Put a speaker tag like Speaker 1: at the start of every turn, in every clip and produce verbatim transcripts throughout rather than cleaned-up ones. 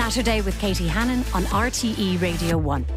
Speaker 1: Saturday with Katie Hannon on R T E Radio one.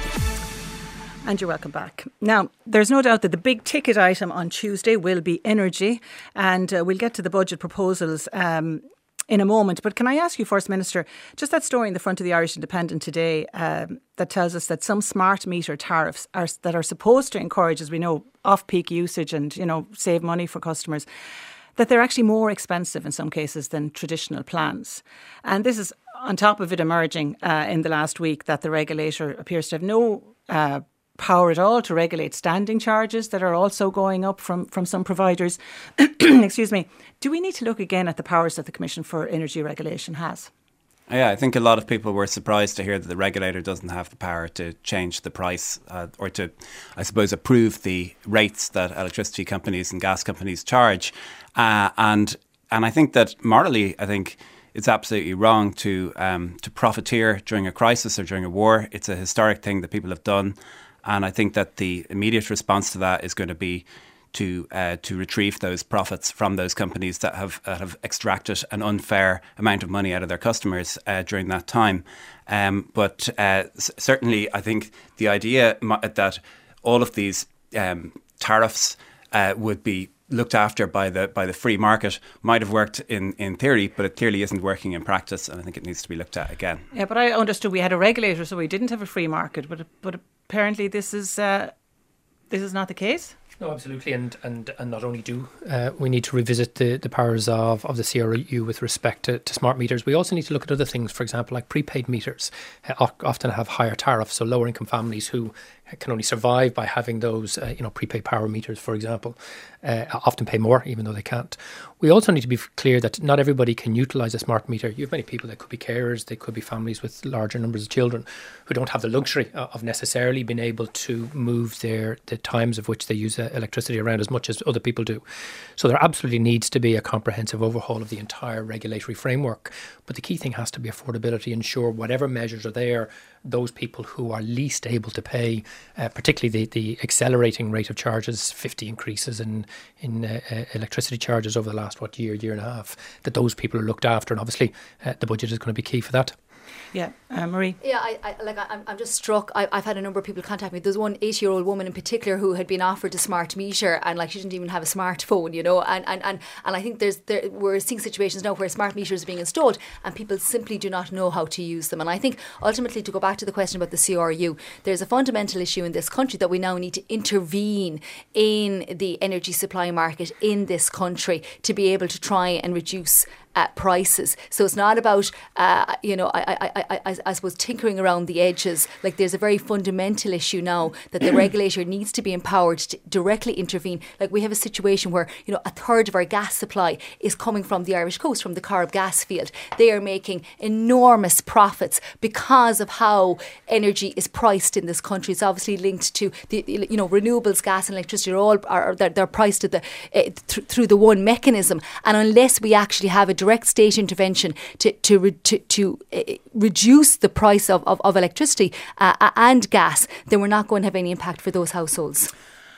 Speaker 2: And you're welcome back. Now, there's no doubt that the big ticket item on Tuesday will be energy, and uh, we'll get to the budget proposals um, in a moment. But can I ask you first, Minister, just that story in the front of the Irish Independent today um, that tells us that some smart meter tariffs are, that are supposed to encourage, as we know, off-peak usage and, you know, save money for customers, that they're actually more expensive in some cases than traditional plans. And this is on top of it emerging uh, in the last week that the regulator appears to have no uh, power at all to regulate standing charges that are also going up from, from some providers. Excuse me. Do we need to look again at the powers that the Commission for Energy Regulation has?
Speaker 3: Yeah, I think a lot of people were surprised to hear that the regulator doesn't have the power to change the price uh, or to, I suppose, approve the rates that electricity companies and gas companies charge. Uh, and and I think that morally, I think it's absolutely wrong to um, to profiteer during a crisis or during a war. It's a historic thing that people have done. And I think that the immediate response to that is going to be to uh, to retrieve those profits from those companies that have uh, have extracted an unfair amount of money out of their customers uh, during that time. Um, but uh, s- certainly, I think the idea that all of these um, tariffs uh, would be looked after by the by the free market might have worked in, in theory, but it clearly isn't working in practice, and I think it needs to be looked at again.
Speaker 2: Yeah, but I understood we had a regulator, so we didn't have a free market, but but apparently this is uh, this is not the case.
Speaker 4: No, absolutely, and and, and not only do uh, we need to revisit the, the powers of, of the C R U with respect to, to smart meters, we also need to look at other things, for example, like prepaid meters uh, often have higher tariffs, so lower income families who can only survive by having those, uh, you know, prepaid power meters, for example, uh, often pay more, even though they can't. We also need to be clear that not everybody can utilise a smart meter. You have many people that could be carers, they could be families with larger numbers of children who don't have the luxury of necessarily being able to move their the times of which they use uh, electricity around as much as other people do. So there absolutely needs to be a comprehensive overhaul of the entire regulatory framework. But the key thing has to be affordability, ensure whatever measures are there, those people who are least able to pay, uh, particularly the, the accelerating rate of charges, fifty increases in, in uh, uh, electricity charges over the last, what, year, year and a half, that those people are looked after. And obviously uh, the budget is going to be key for that.
Speaker 2: Yeah, uh, Marie.
Speaker 5: Yeah, I, I like I'm, I'm just struck. I, I've had a number of people contact me. There's one eighty-year-old woman in particular who had been offered a smart meter, and like she didn't even have a smartphone, you know. And and, and, and I think there's there we're seeing situations now where smart meters are being installed, and people simply do not know how to use them. And I think ultimately, to go back to the question about the C R U, there's a fundamental issue in this country that we now need to intervene in the energy supply market in this country to be able to try and reduce Uh, prices. So it's not about, uh, you know, I, I, I, I, I suppose tinkering around the edges. Like there's a very fundamental issue now that the regulator needs to be empowered to directly intervene. Like we have a situation where, you know, a third of our gas supply is coming from the Irish coast, from the Corrib gas field. They are making enormous profits because of how energy is priced in this country. It's obviously linked to the, you know, renewables, gas and electricity are all are they're, they're priced at the uh, th- through the one mechanism. And unless we actually have a direct state intervention to to re, to, to uh, reduce the price of, of, of electricity uh, and gas, then we're not going to have any impact for those households.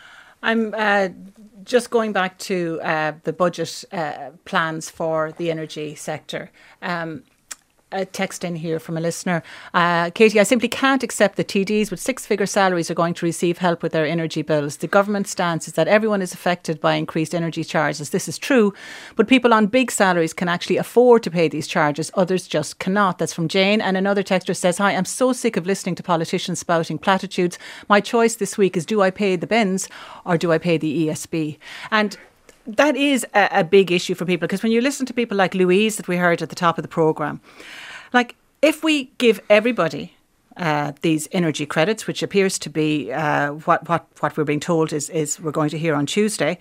Speaker 2: I'm uh, just going back to uh, the budget uh, plans for the energy sector. Um, A text in here from a listener. Uh, Katie, I simply can't accept that T Ds with six-figure salaries are going to receive help with their energy bills. The government stance is that everyone is affected by increased energy charges. This is true, but people on big salaries can actually afford to pay these charges. Others just cannot. That's from Jane. And another texter says, hi, I'm so sick of listening to politicians spouting platitudes. My choice this week is, do I pay the bins or do I pay the E S B? And that is a, a big issue for people, because when you listen to people like Louise that we heard at the top of the programme, like if we give everybody uh, these energy credits, which appears to be uh, what, what, what we're being told is, is we're going to hear on Tuesday,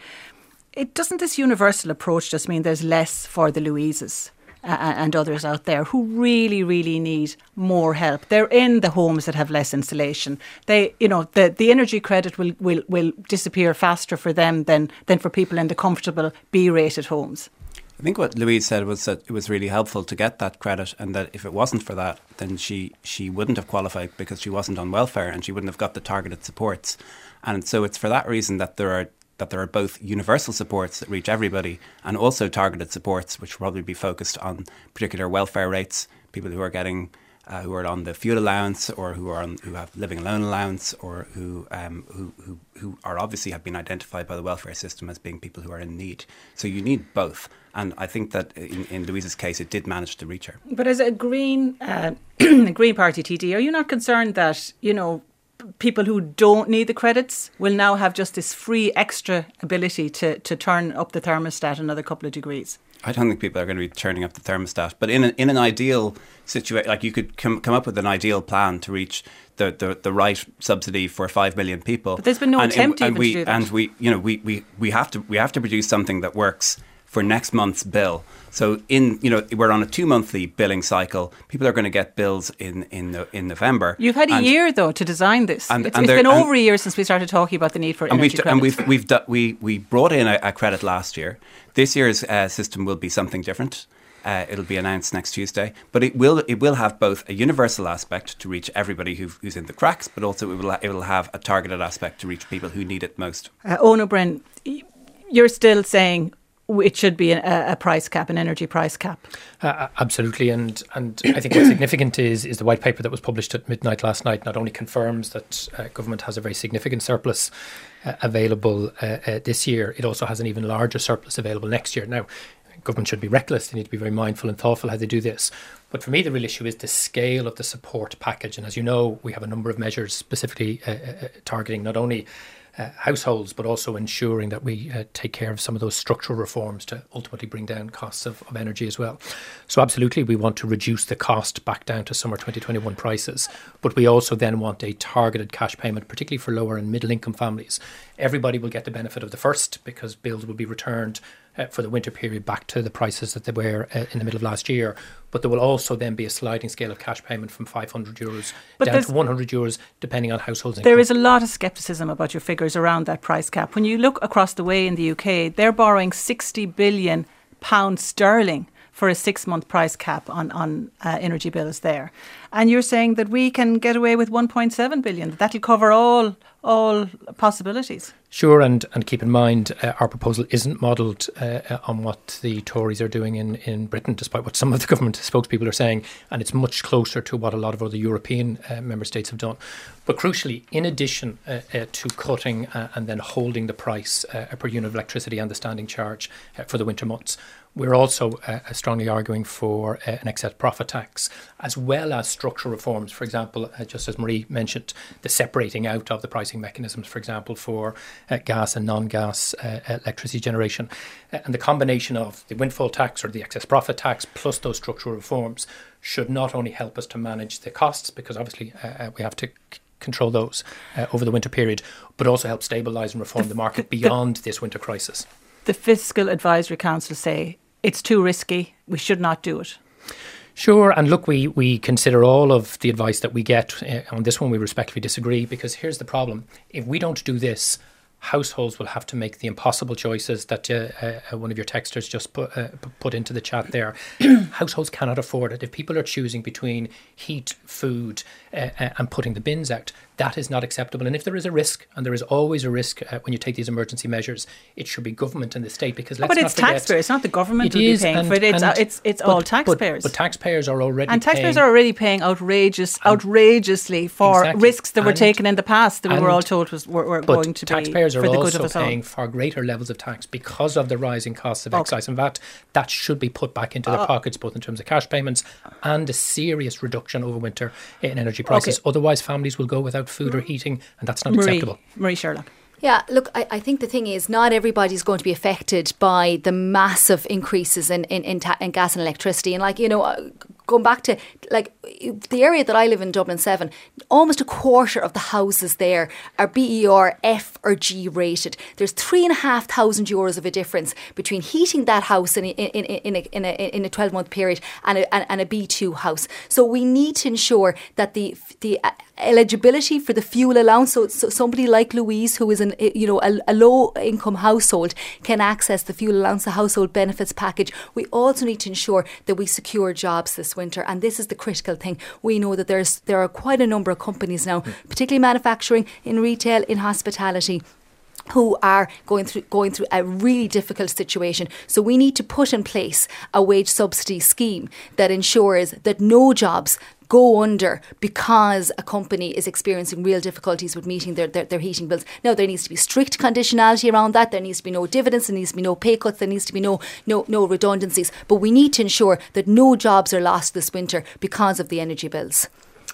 Speaker 2: it doesn't this universal approach just mean there's less for the Louises uh, and others out there who really, really need more help? They're in the homes that have less insulation. They, you know, the, the energy credit will, will, will disappear faster for them than, than for people in the comfortable B-rated homes.
Speaker 3: I think what Louise said was that it was really helpful to get that credit, and that if it wasn't for that, then she, she wouldn't have qualified because she wasn't on welfare and she wouldn't have got the targeted supports. And so it's for that reason that there are that there are both universal supports that reach everybody and also targeted supports which will probably be focused on particular welfare rates, people who are getting uh, who are on the fuel allowance, or who are on, who have living alone allowance, or who um, who who who are obviously have been identified by the welfare system as being people who are in need. So you need both. And I think that in, in Louise's case, it did manage to reach her.
Speaker 2: But as a Green uh, a Green Party T D, are you not concerned that, you know, people who don't need the credits will now have just this free extra ability to, to turn up the thermostat another couple of degrees?
Speaker 3: I don't think people are going to be turning up the thermostat. But in an, in an ideal situation, like you could come, come up with an ideal plan to reach the, the, the right subsidy for five million people.
Speaker 2: But there's been no
Speaker 3: and,
Speaker 2: attempt
Speaker 3: and,
Speaker 2: even
Speaker 3: we,
Speaker 2: to do that.
Speaker 3: And we, you know, we, we, we have to we have to produce something that works for next month's bill. So in, you know, we're on a two monthly billing cycle. People are going to get bills in in, the, in November.
Speaker 2: You've had a
Speaker 3: and,
Speaker 2: year though to design this.
Speaker 3: And,
Speaker 2: it's
Speaker 3: and
Speaker 2: it's
Speaker 3: there,
Speaker 2: been
Speaker 3: and,
Speaker 2: over a year since we started talking about the need for
Speaker 3: and
Speaker 2: energy
Speaker 3: we've,
Speaker 2: credits.
Speaker 3: And we've we've do, we we brought in a, a credit last year. This year's uh, system will be something different. Uh, it'll be announced next Tuesday, but it will it will have both a universal aspect to reach everybody who, who's in the cracks, but also it will it will have a targeted aspect to reach people who need it most.
Speaker 2: Uh, Eoin O'Brien, you're still saying it should be a, a price cap, an energy price cap.
Speaker 4: Uh, absolutely, and and I think what's significant is is the white paper that was published at midnight last night not only confirms that uh, government has a very significant surplus uh, available uh, uh, this year, it also has an even larger surplus available next year. Now, government should be reckless. They need to be very mindful and thoughtful how they do this. But for me, the real issue is the scale of the support package. And as you know, we have a number of measures specifically uh, uh, targeting not only uh, households, but also ensuring that we uh, take care of some of those structural reforms to ultimately bring down costs of, of energy as well. So absolutely, we want to reduce the cost back down to summer twenty twenty-one prices. But we also then want a targeted cash payment, particularly for lower and middle income families. Everybody will get the benefit of the first because bills will be returned Uh, for the winter period back to the prices that they were uh, in the middle of last year. But there will also then be a sliding scale of cash payment from five hundred euros
Speaker 2: but
Speaker 4: down to one hundred euros, depending on households' income.
Speaker 2: There is a lot of scepticism about your figures around that price cap. When you look across the way in the U K, they're borrowing sixty billion pounds sterling for a six-month price cap on, on uh, energy bills there. And you're saying that we can get away with one point seven billion. That'll cover all all possibilities.
Speaker 4: Sure, and, and keep in mind, uh, our proposal isn't modelled uh, on what the Tories are doing in, in Britain, despite what some of the government spokespeople are saying, and it's much closer to what a lot of other European uh, member states have done. But crucially, in addition uh, uh, to cutting uh, and then holding the price uh, per unit of electricity and the standing charge uh, for the winter months, we're also uh, strongly arguing for uh, an excess profit tax, as well as structural reforms. For example, uh, just as Marie mentioned, the separating out of the pricing mechanisms, for example, for uh, gas and non-gas uh, electricity generation. Uh, and the combination of the windfall tax or the excess profit tax plus those structural reforms should not only help us to manage the costs, because obviously uh, we have to c- control those uh, over the winter period, but also help stabilise and reform the, the market the, beyond the, this winter crisis.
Speaker 2: The Fiscal Advisory Council say it's too risky, we should not do it.
Speaker 4: Sure, and look, we, we consider all of the advice that we get. Uh, on this one, we respectfully disagree, because here's the problem. If we don't do this, households will have to make the impossible choices that uh, uh, one of your texters just put, uh, put into the chat there. Households cannot afford it. If people are choosing between heat, food uh, uh, and putting the bins out, that is not acceptable. And if there is a risk, and there is always a risk uh, when you take these emergency measures, it should be government and the state, because let's
Speaker 2: oh, but
Speaker 4: not
Speaker 2: it's
Speaker 4: forget,
Speaker 2: taxpayers, it's not the government
Speaker 4: it
Speaker 2: who will
Speaker 4: is,
Speaker 2: be paying
Speaker 4: and,
Speaker 2: for it. It's,
Speaker 4: and,
Speaker 2: it's, it's
Speaker 4: but,
Speaker 2: all taxpayers.
Speaker 4: But, but taxpayers are already
Speaker 2: And taxpayers
Speaker 4: paying,
Speaker 2: are already paying outrageous, outrageously for
Speaker 4: exactly.
Speaker 2: risks that were
Speaker 4: and,
Speaker 2: taken in the past that we were all told was were, were
Speaker 4: but
Speaker 2: going to be
Speaker 4: taxpayers
Speaker 2: for
Speaker 4: are
Speaker 2: the good of
Speaker 4: also
Speaker 2: us all.
Speaker 4: paying far greater levels of tax because of the rising costs of
Speaker 2: Okay.
Speaker 4: excise and V A T. That should be put back into their
Speaker 2: Uh,
Speaker 4: pockets, both in terms of cash payments and a serious reduction over winter in energy prices.
Speaker 2: Okay.
Speaker 4: Otherwise, families will go without food or heating, and that's not
Speaker 2: Marie,
Speaker 4: acceptable.
Speaker 2: Marie Sherlock.
Speaker 5: Yeah, look, I, I think the thing is not everybody's going to be affected by the massive increases in, in, in, ta- in gas and electricity. And like, you know, uh, going back to like the area that I live in, Dublin seven, almost a quarter of the houses there are B E R F or G rated. There's three and a half thousand euros of a difference between heating that house in a, in, in, in a, in a, in a twelve month period and a, and, and a B two house. So we need to ensure that the the eligibility for the fuel allowance, so, so somebody like Louise, who is an you know a, a low income household, can access the fuel allowance, the household benefits package. We also need to ensure that we secure jobs this winter, and this is the critical thing. We know that there's there are quite a number of companies now, particularly manufacturing, in retail, in hospitality, who are going through going through a really difficult situation. So we need to put in place a wage subsidy scheme that ensures that no jobs go under because a company is experiencing real difficulties with meeting their, their, their heating bills. Now, there needs to be strict conditionality around that. There needs to be no dividends. There needs to be no pay cuts. There needs to be no no no redundancies. But we need to ensure that no jobs are lost this winter because of the energy bills.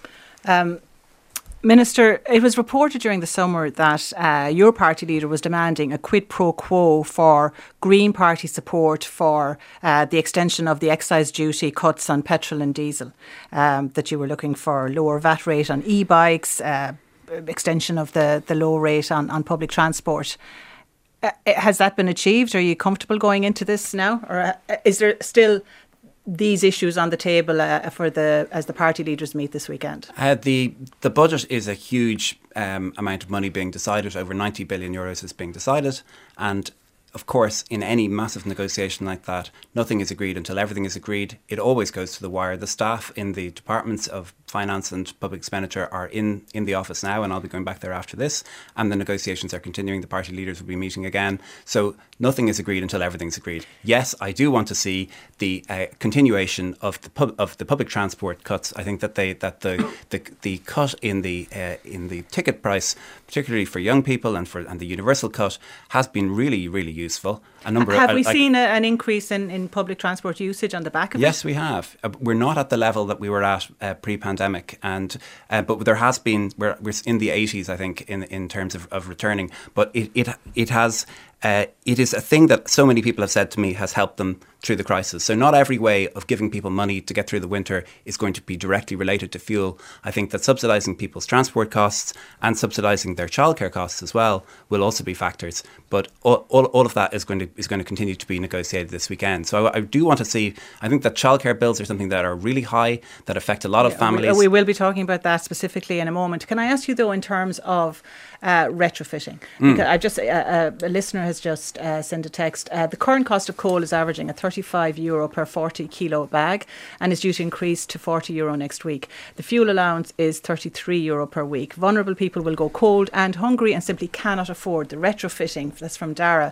Speaker 2: Um, Minister, it was reported during the summer that uh, your party leader was demanding a quid pro quo for Green Party support for uh, the extension of the excise duty cuts on petrol and diesel, um, that you were looking for lower V A T rate on e-bikes, uh, extension of the, the low rate on, on public transport. Uh, has that been achieved? Are you comfortable going into this now? Or uh, is there still these issues on the table uh, for the as the party leaders meet this weekend?
Speaker 3: Uh, the the budget is a huge um, amount of money being decided. Over ninety billion euros is being decided, and of course, in any massive negotiation like that, nothing is agreed until everything is agreed. It always goes to the wire. The staff in the departments of finance and public expenditure are in, in the office now, and I'll be going back there after this. And the negotiations are continuing. The party leaders will be meeting again. So nothing is agreed until everything's agreed. Yes, I do want to see the uh, continuation of the pub, of the public transport cuts. I think that they that the the, the cut in the uh, in the ticket price, particularly for young people, and for and the universal cut, has been really really useful. A number
Speaker 2: have
Speaker 3: of,
Speaker 2: we
Speaker 3: like,
Speaker 2: seen a, an increase in, in public transport usage on the back of
Speaker 3: yes,
Speaker 2: it?
Speaker 3: Yes, we have. Uh, we're not at the level that we were at uh, pre-pandemic, and uh, but there has been we're, we're in the eighties, I think, in in terms of, of returning. But it it it has. Uh, it is a thing that so many people have said to me has helped them through the crisis. So not every way of giving people money to get through the winter is going to be directly related to fuel. I think that subsidising people's transport costs and subsidising their childcare costs as well will also be factors. But all, all, all of that is going to is going to continue to be negotiated this weekend. So I, I do want to see, I think that childcare bills are something that are really high, that affect a lot of families.
Speaker 2: We, we will be talking about that specifically in a moment. Can I ask you though, in terms of uh, retrofitting?
Speaker 3: Mm.
Speaker 2: Because I just, uh, uh, a listener has just uh, sent a text. Uh, the current cost of coal is averaging at thirty-five euro per forty kilo bag and is due to increase to forty euro next week. The fuel allowance is thirty-three euro per week. Vulnerable people will go cold and hungry and simply cannot afford the retrofitting. That's from Dara.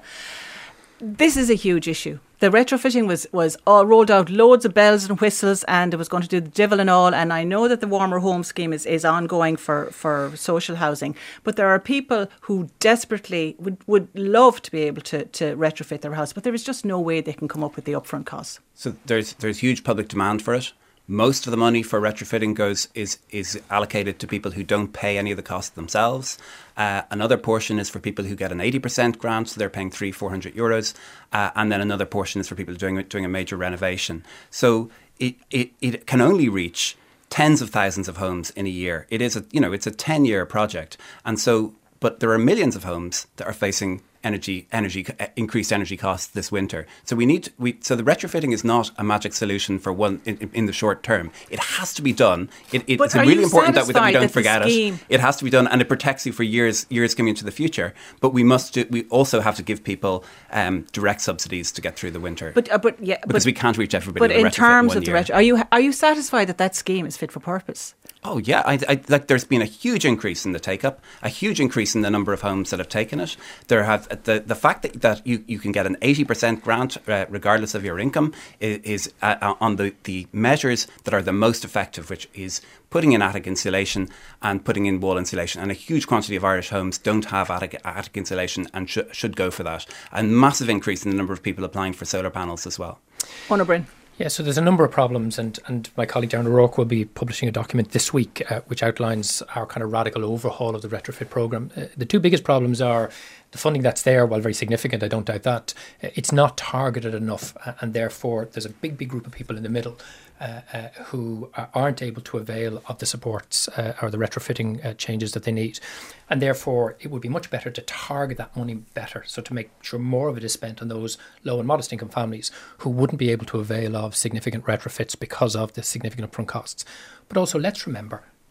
Speaker 2: This is a huge issue. The retrofitting was, was all rolled out, loads of bells and whistles, and it was going to do the devil and all. And I know that the Warmer Home Scheme is, is ongoing for, for social housing. But there are people who desperately would, would love to be able to, to retrofit their house, but there is just no way they can come up with the upfront costs.
Speaker 3: So there's there's huge public demand for it. Most of the money for retrofitting goes is is allocated to people who don't pay any of the costs themselves. Uh, another portion is for people who get an eighty percent grant, so they're paying three, four hundred euros, uh, and then another portion is for people doing doing a major renovation. So it it, it can only reach tens of thousands of homes in a year. It is a you know it's a ten year project, and so but there are millions of homes that are facing energy energy increased energy costs this winter. So we need we so the retrofitting is not a magic solution for one in, in the short term. It has to be done. It, it, it's really important that we, that we don't forget it. It has to be done, and it protects you for years years coming into the future. But we must do, we also have to give people um, direct subsidies to get through the winter.
Speaker 2: But uh, but yeah,
Speaker 3: because
Speaker 2: but,
Speaker 3: we can't reach everybody.
Speaker 2: But
Speaker 3: with a
Speaker 2: in terms
Speaker 3: in
Speaker 2: of the
Speaker 3: year.
Speaker 2: retro, are you are you satisfied that that scheme is fit for purpose?
Speaker 3: Oh yeah, I, I, like there's been a huge increase in the take up, a huge increase in the number of homes that have taken it. There have the the fact that, that you, you can get an eighty percent grant uh, regardless of your income is, is uh, on the, the measures that are the most effective, which is putting in attic insulation and putting in wall insulation. And a huge quantity of Irish homes don't have attic, attic insulation and sh- should go for that. A massive increase in the number of people applying for solar panels as well.
Speaker 2: Conor Bryn.
Speaker 4: Yeah, so there's a number of problems, and, and my colleague Darren O'Rourke will be publishing a document this week uh, which outlines our kind of radical overhaul of the retrofit programme. Uh, the two biggest problems are the funding that's there, while very significant, I don't doubt that, uh, it's not targeted enough, uh, and therefore there's a big, big group of people in the middle uh, uh, who aren't able to avail of the supports uh, or the retrofitting uh, changes that they need. And therefore, it would be much better to target that money better, so to make sure more of it is spent on those low and modest income families who wouldn't be able to avail of significant retrofits because of the significant upfront costs. But also, let's remember,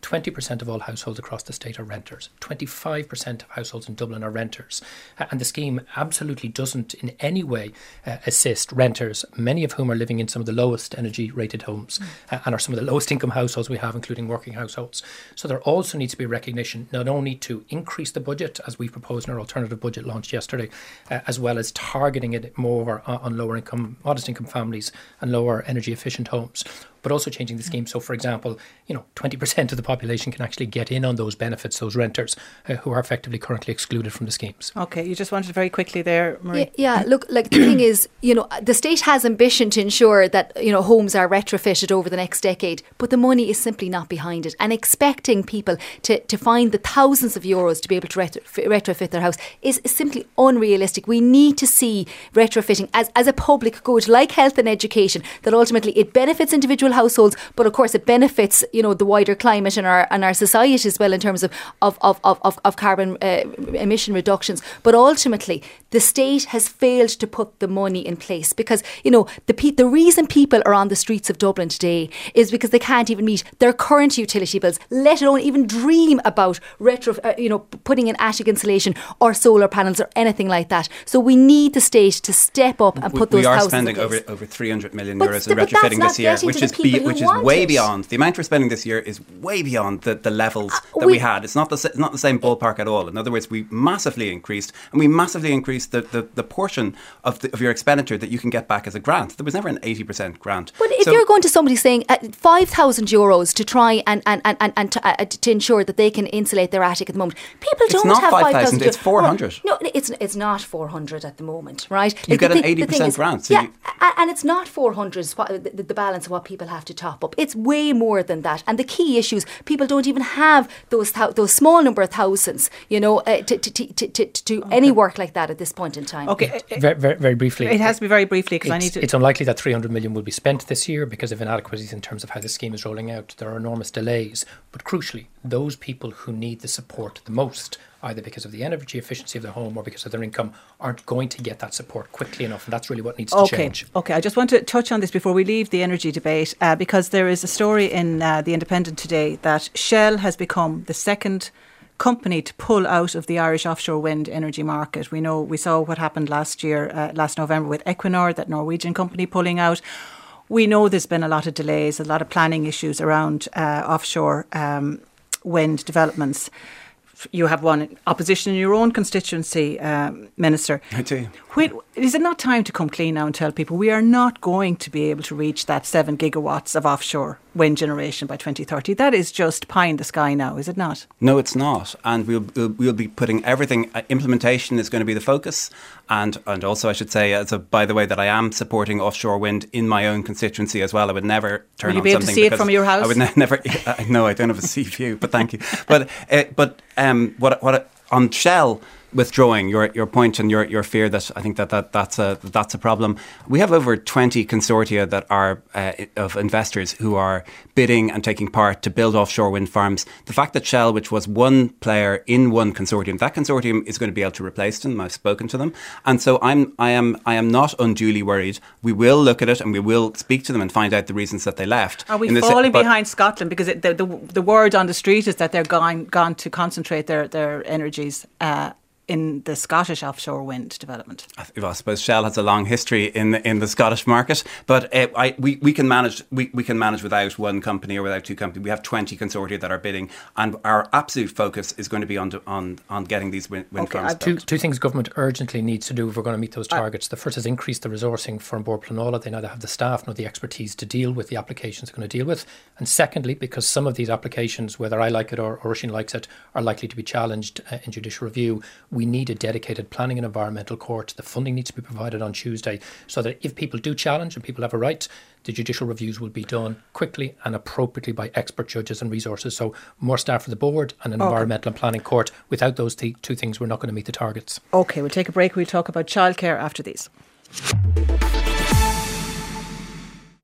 Speaker 4: twenty percent of all households across the state are renters. twenty-five percent of households in Dublin are renters. Uh, and the scheme absolutely doesn't in any way uh, assist renters, many of whom are living in some of the lowest energy rated homes mm. uh, and are some of the lowest income households we have, including working households. So there also needs to be recognition not only to increase the budget, as we proposed in our alternative budget launched yesterday, uh, as well as targeting it more on, on lower income, modest income families and lower energy efficient homes, but also changing the scheme. So, for example, you know, twenty percent of the population can actually get in on those benefits, those renters uh, who are effectively currently excluded from the schemes.
Speaker 2: Okay, you just wanted very quickly there, Marie.
Speaker 5: Yeah, yeah, look, like the thing is, you know, the state has ambition to ensure that, you know, homes are retrofitted over the next decade, but the money is simply not behind it. And expecting people to, to find the thousands of euros to be able to retro- retrofit their house is, is simply unrealistic. We need to see retrofitting as, as a public good, like health and education, that ultimately it benefits individual households, but of course it benefits, you know, the wider climate and our and our society as well in terms of of of of, of carbon uh, emission reductions. But ultimately, the state has failed to put the money in place because, you know, the pe- the reason people are on the streets of Dublin today is because they can't even meet their current utility bills, let alone even dream about retro, uh, you know, putting in attic insulation or solar panels or anything like that. So we need the state to step up and
Speaker 3: we,
Speaker 5: put those.
Speaker 3: We are
Speaker 5: houses
Speaker 3: spending
Speaker 5: in place.
Speaker 3: over over three hundred million
Speaker 5: but
Speaker 3: euros
Speaker 5: st-
Speaker 3: in retrofitting this year, which is be, which is way
Speaker 5: it.
Speaker 3: beyond the amount we're spending this year is way beyond the, the levels
Speaker 5: uh,
Speaker 3: that
Speaker 5: we,
Speaker 3: we had. It's not the it's not the same ballpark at all. In other words, we massively increased and we massively increased the, the, the portion of the, of your expenditure that you can get back as a grant. There was never an eighty percent grant.
Speaker 5: But if
Speaker 3: so,
Speaker 5: you're going to somebody saying uh, five thousand euros to try and and, and, and, and to, uh, to ensure that they can insulate their attic at the moment, people don't
Speaker 3: not
Speaker 5: have
Speaker 3: five
Speaker 5: thousand.
Speaker 3: It's four hundred.
Speaker 5: No, no, it's it's not four hundred at the moment, right?
Speaker 3: You
Speaker 5: like
Speaker 3: get
Speaker 5: the
Speaker 3: an
Speaker 5: thing,
Speaker 3: eighty percent
Speaker 5: is,
Speaker 3: grant. So
Speaker 5: yeah,
Speaker 3: you,
Speaker 5: and it's not four hundred is what, the, the balance of what people have to top up. It's way more than that. And the key issues, people don't even have those th- those small number of thousands, you know, uh, to, to, to, to, to do okay. any work like that at this point in time.
Speaker 2: Okay,
Speaker 4: very, very, very briefly.
Speaker 2: It has to be very briefly because I need to.
Speaker 4: It's unlikely that three hundred million will be spent this year because of inadequacies in terms of how the scheme is rolling out. There are enormous delays. But crucially, those people who need the support the most, either because of the energy efficiency of their home or because of their income, aren't going to get that support quickly enough. And that's really what needs to
Speaker 2: okay.
Speaker 4: change.
Speaker 2: Okay, I just want to touch on this before we leave the energy debate, uh, because there is a story in uh, The Independent today that Shell has become the second company to pull out of the Irish offshore wind energy market. We know, we saw what happened last year, uh, last November with Equinor, that Norwegian company pulling out. We know there's been a lot of delays, a lot of planning issues around uh, offshore um, wind developments. You have one opposition in your own constituency, um, Minister.
Speaker 3: I do.
Speaker 2: When, is it not time to come clean now and tell people we are not going to be able to reach that seven gigawatts of offshore wind generation by twenty thirty? That is just pie in the sky now, is it not?
Speaker 3: No, it's not. And we'll we'll, we'll be putting everything. Uh, implementation is going to be the focus. And and also, I should say, as a, by the way, that I am supporting offshore wind in my own constituency as well. I would never turn
Speaker 2: Will you
Speaker 3: on
Speaker 2: be able
Speaker 3: something
Speaker 2: to see it from your house?
Speaker 3: I would ne- never. I, no, I don't have a sea view, but thank you. But uh, but um, what what on Shell withdrawing, your your point and your, your fear that I think that, that that's a that's a problem. We have over twenty consortia that are uh, of investors who are bidding and taking part to build offshore wind farms. The fact that Shell, which was one player in one consortium, that consortium is going to be able to replace them. I've spoken to them, and so I'm I am I am not unduly worried. We will look at it and we will speak to them and find out the reasons that they left.
Speaker 2: Are we
Speaker 3: in
Speaker 2: falling
Speaker 3: this,
Speaker 2: behind Scotland? Because it, the, the the word on the street is that they're gone gone to concentrate their their energies Uh, in the Scottish offshore wind development.
Speaker 3: I suppose Shell has a long history in the, in the Scottish market, but uh, I, we, we can manage we, we can manage without one company or without two companies. We have twenty consortia that are bidding, and our absolute focus is going to be on on, on getting these wind, wind
Speaker 2: okay,
Speaker 3: farms
Speaker 4: two,
Speaker 3: built.
Speaker 4: two things government urgently needs to do if we're going to meet those targets. The first is increase the resourcing for Bord Pleanála. They neither have the staff nor the expertise to deal with the applications they're going to deal with. And secondly, because some of these applications, whether I like it or, or Oisin likes it, are likely to be challenged uh, in judicial review, we need a dedicated planning and environmental court. The funding needs to be provided on Tuesday so that if people do challenge and people have a right, the judicial reviews will be done quickly and appropriately by expert judges and resources. So more staff for the board and an okay. environmental and planning court. Without those th- two things, we're not going to meet the targets.
Speaker 2: Okay, we'll take a break. We'll talk about childcare after these.